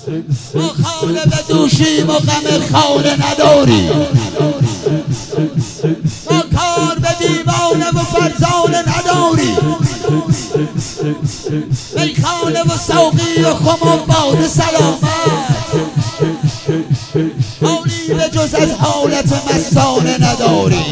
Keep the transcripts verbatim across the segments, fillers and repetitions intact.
ما خانه بدوشیم و غم خانه نداری، ما کار به دیوانه و فرزانه نداری، میخانه و سوقی و خم و باد سلامت، حالی به جز از حالت مستانه نداری.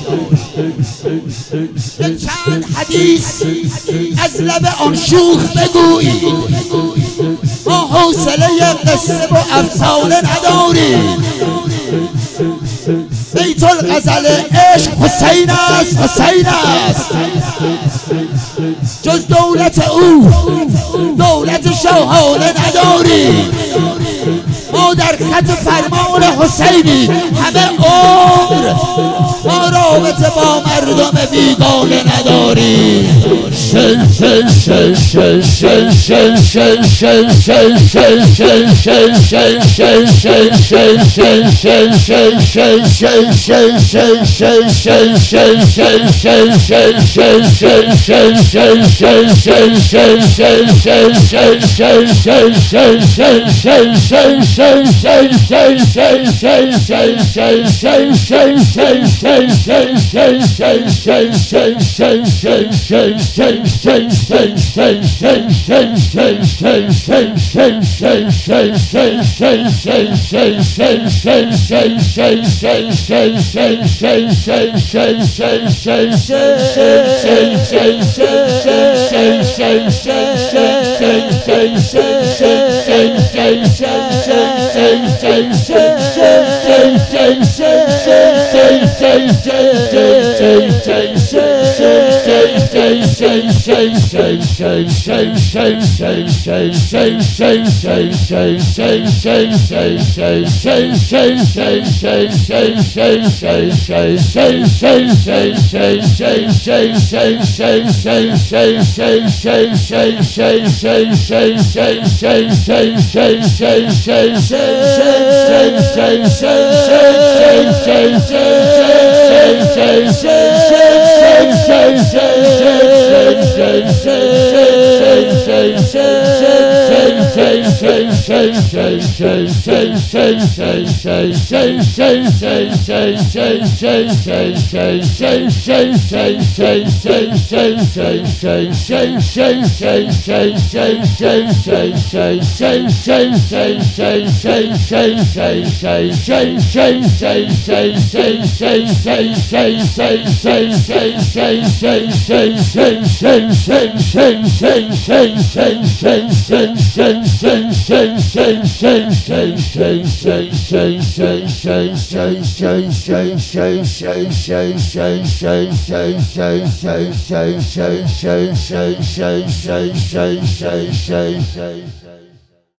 یک چند حدیث از لب آن شوخ بگویی، ما حوصله قصه و افسانه نداری. بیت الغزل عشق حسین است، حسین است، جز دولت او دولت شاهانه نداری. ما در خط فرمان حسینی همه عمر، ما رابطه با مردم بیگانه نداری. Shay, shay, shay, shay, shay, shay.